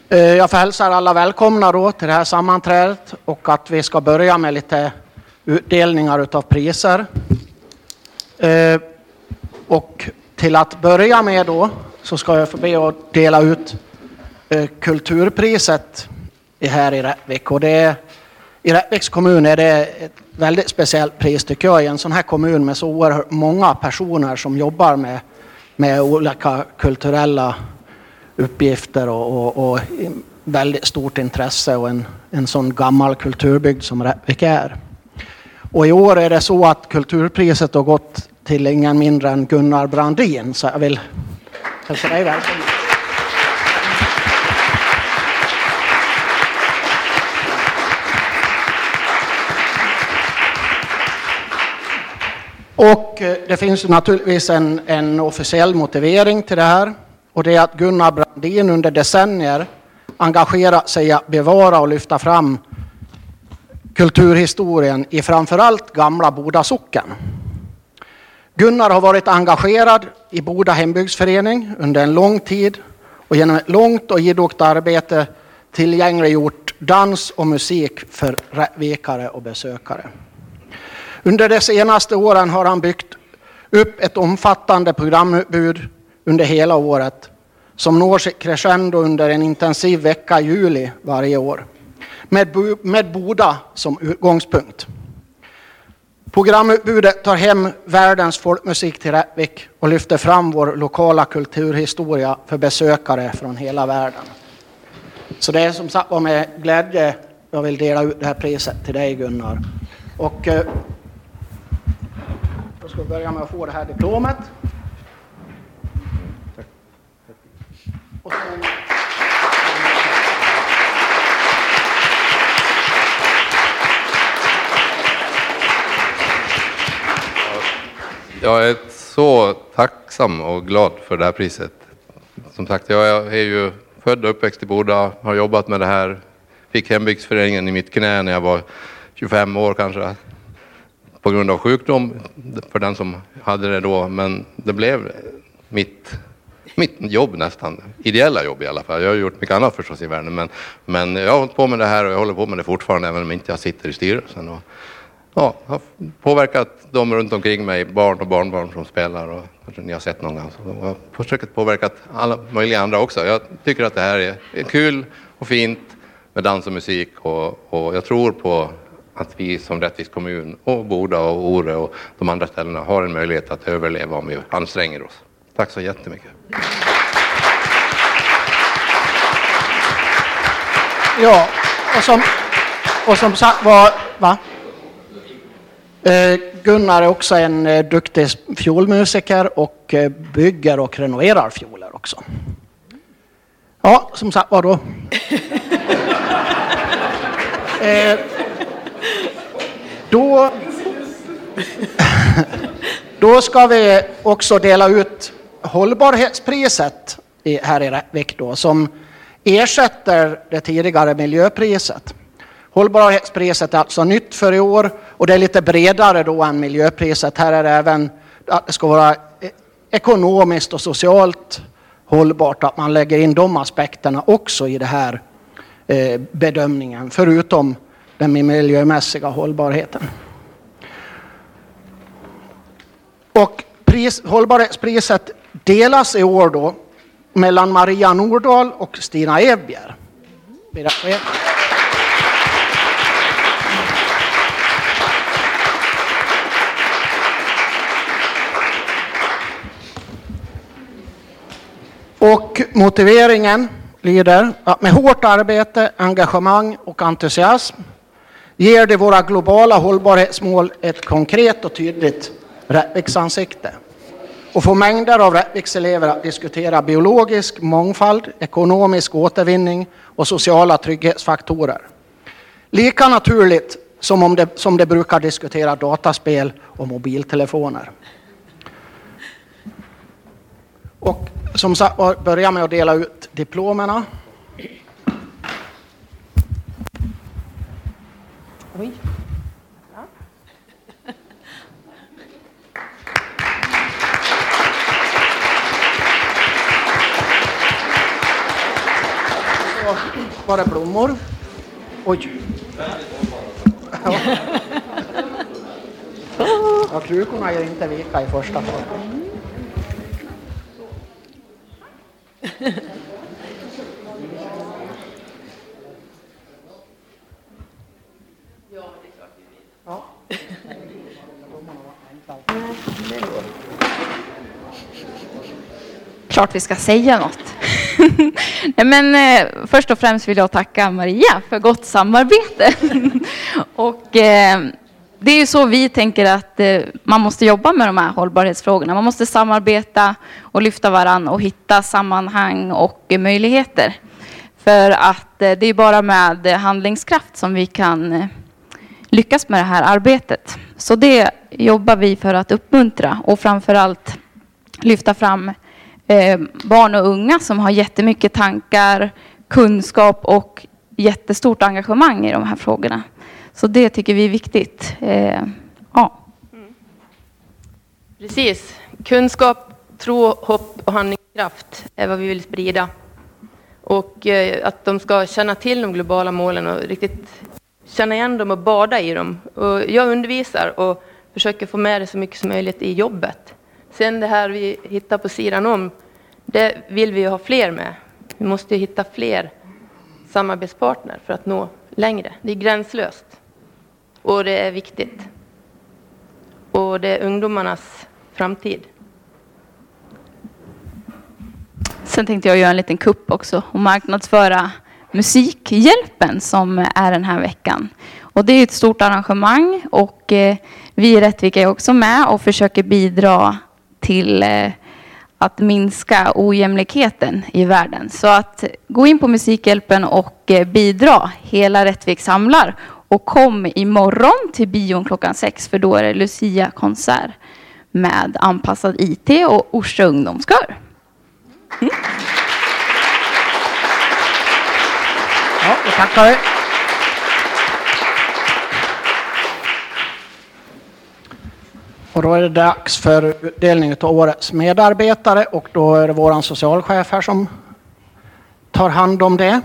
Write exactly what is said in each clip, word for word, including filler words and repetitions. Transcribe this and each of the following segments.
Jag får hälsa alla välkomna då till det här sammanträdet och att vi ska börja med lite utdelningar utav priser. Och till att börja med då så ska jag få be att dela ut kulturpriset här i Rättvik. Och det är, i Rättviks kommun är det ett väldigt speciellt pris tycker jag, i en sån här kommun med så oerhört många personer som jobbar med, med olika kulturella uppgifter och, och, och väldigt stort intresse och en, en sån gammal kulturbygd som Rättvik är. Och i år är det så att kulturpriset har gått till ingen mindre än Gunnar Brandin, så jag vill hälsa dig välkommen. Och det finns naturligtvis en, en officiell motivering till det här. Och det är att Gunnar Brandin under decennier engagerat sig att bevara och lyfta fram kulturhistorien i framförallt gamla Boda socken. Gunnar har varit engagerad i Boda hembygdsförening under en lång tid och genom ett långt och idogt arbete tillgängliggjort dans och musik för rättvikare och besökare. Under de senaste åren har han byggt upp ett omfattande programutbud under hela året som når sitt crescendo under en intensiv vecka i juli varje år med, med Boda som utgångspunkt. Programutbudet tar hem världens folkmusik till Rättvik och lyfter fram vår lokala kulturhistoria för besökare från hela världen. Så det är som sagt var med glädje jag vill dela ut det här priset till dig, Gunnar. Och eh, då ska vi börja med att få det här diplomet. Och sen... Jag är så tacksam och glad för det här priset. Som sagt, jag är ju född och uppväxt i Boda, har jobbat med det här. Fick hembygdsföreningen i mitt knä när jag var tjugofem år kanske. På grund av sjukdom för den som hade det då. Men det blev mitt, mitt jobb nästan. Ideella jobb i alla fall. Jag har gjort mycket annat förstås i världen. Men, men jag har hållit på med det här och jag håller på med det fortfarande även om inte jag sitter i styrelsen. Och, ja, har påverkat dem runt omkring mig, barn och barnbarn som spelar och kanske ni har sett någon gång. Så jag har försökt påverkat alla möjliga andra också. Jag tycker att det här är kul och fint med dans och musik och, och jag tror på att vi som Rättviks kommun och Boda och Ore och de andra ställena har en möjlighet att överleva om vi anstränger oss. Tack så jättemycket. Ja, och som, och som sagt var, va? Gunnar är också en duktig fiolmusiker och bygger och renoverar fioler också. Ja, som sagt var då. eh, då, då ska vi också dela ut hållbarhetspriset i, här i Rättvik då, som ersätter det tidigare miljöpriset. Hållbarhetspriset är alltså nytt för i år och det är lite bredare då än miljöpriset. Här är det även att det ska vara ekonomiskt och socialt hållbart, att man lägger in de aspekterna också i det här eh, bedömningen, förutom den miljömässiga hållbarheten. Och pris, hållbarhetspriset delas i år då mellan Maria Nordahl och Stina Evbjer. Och motiveringen lyder att med hårt arbete, engagemang och entusiasm ger det våra globala hållbarhetsmål ett konkret och tydligt Rättviksansikte och får mängder av Rättvikselever att diskutera biologisk mångfald, ekonomisk återvinning och sociala trygghetsfaktorer. Lika naturligt som, om det, som det brukar diskutera dataspel och mobiltelefoner. Och som sagt, börja med att dela ut diplomerna. Oj. så var det blommor. Oj. Ja. Ja, krukorna är inte vika i första fall. Ja. Klart vi ska säga något. Nej, men eh, först och främst vill jag tacka Maria för gott samarbete. och eh, det är ju så vi tänker att eh, man måste jobba med de här hållbarhetsfrågorna. Man måste samarbeta och lyfta varann och hitta sammanhang och eh, möjligheter. För att eh, det är bara med handlingskraft som vi kan eh, lyckas med det här arbetet. Så det jobbar vi för att uppmuntra och framförallt lyfta fram eh, barn och unga som har jättemycket tankar, kunskap och jättestort engagemang i de här frågorna. Så det tycker vi är viktigt. Eh, ja. Mm. Precis. Kunskap, tro, hopp och handlingskraft är vad vi vill sprida. Och eh, att de ska känna till de globala målen och riktigt känna igen dem och bada i dem. Och jag undervisar och försöker få med det så mycket som möjligt i jobbet. Sen det här vi hittar på sidan om, det vill vi ha fler med. Vi måste hitta fler samarbetspartner för att nå längre. Det är gränslöst. Och det är viktigt. Och det är ungdomarnas framtid. Sen tänkte jag göra en liten kupp också och marknadsföra Musikhjälpen som är den här veckan. Och det är ett stort arrangemang och eh, vi i Rättvika är också med och försöker bidra till eh, att minska ojämlikheten i världen. Så att gå in på Musikhjälpen och eh, bidra. Hela Rättvik samlar. Och kom imorgon till bion klockan sex för då är det Lucia-konsert med anpassad I T och Orsa ungdomskör. Mm. Ja, jag tackar. Och då är det dags för utdelning av årets medarbetare och då är det våran socialchef här som tar hand om det.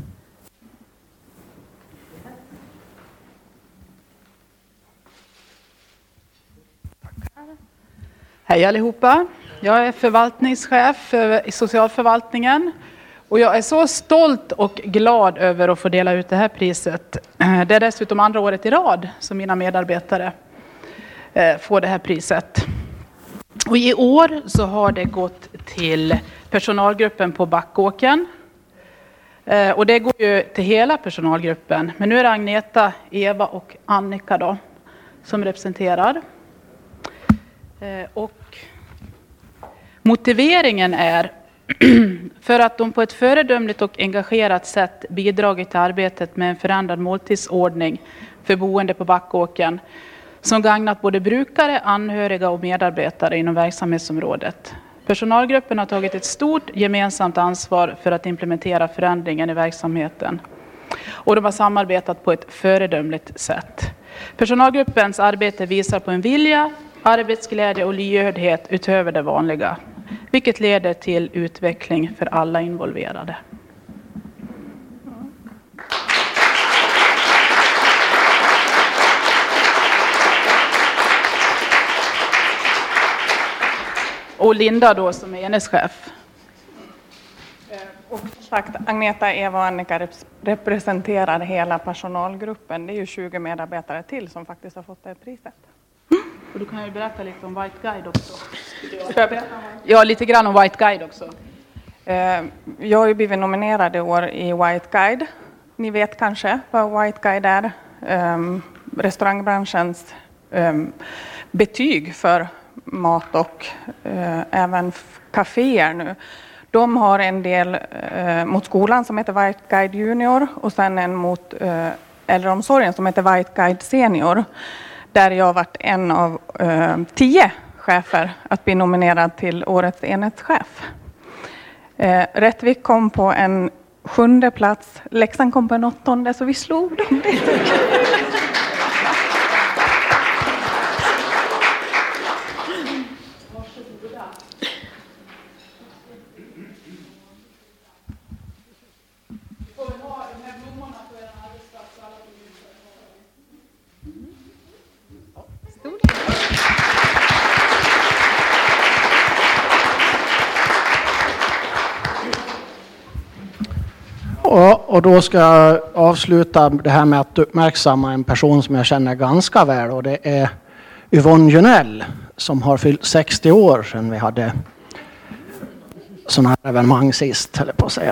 Hej allihopa. Jag är förvaltningschef i socialförvaltningen och jag är så stolt och glad över att få dela ut det här priset. Det är dessutom andra året i rad som mina medarbetare får det här priset. Och i år så har det gått till personalgruppen på Backåken. Och det går ju till hela personalgruppen. Men nu är det Agneta, Eva och Annika då som representerar. Och motiveringen är för att de på ett föredömligt och engagerat sätt bidragit till arbetet med en förändrad måltidsordning för boende på Backåken som gagnat både brukare, anhöriga och medarbetare inom verksamhetsområdet. Personalgruppen har tagit ett stort gemensamt ansvar för att implementera förändringen i verksamheten. Och de har samarbetat på ett föredömligt sätt. Personalgruppens arbete visar på en vilja, arbetsglädje och lyhördhet utöver det vanliga. Vilket leder till utveckling för alla involverade. Och Linda då som är enhetschef. Och som sagt, Agneta, Eva och Annika representerar hela personalgruppen. Det är ju tjugo medarbetare till som faktiskt har fått det priset. Och du kan ju berätta lite om White Guide också. Ja, lite grann om White Guide också. Jag har ju blivit nominerad i år i White Guide. Ni vet kanske vad White Guide är. Restaurangbranschens betyg för mat och även kaféer nu. De har en del mot skolan som heter White Guide Junior och sen en mot äldreomsorgen som heter White Guide Senior. Där jag har varit en av eh, tio chefer att bli nominerad till årets enhetschef. Eh, Rättvik kom på en sjunde plats, Leksand kom på en åttonde, så vi slog dem det. Och, och då ska jag avsluta det här med att uppmärksamma en person som jag känner ganska väl. Och det är Yvonne Junell som har fyllt sextio år sedan vi hade sådana här evenemang sist, höll jag på att säga.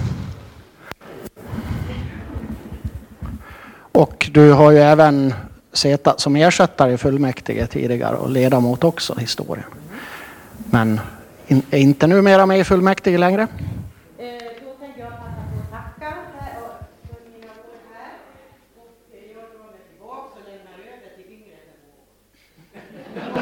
Och du har ju även suttit som ersättare i fullmäktige tidigare och ledamot också i historien. Men in, är inte numera med i fullmäktige längre. Då tänker jag passa på att tacka för mina år här. Och jag drar mig tillbaka och lämnar över till yngre.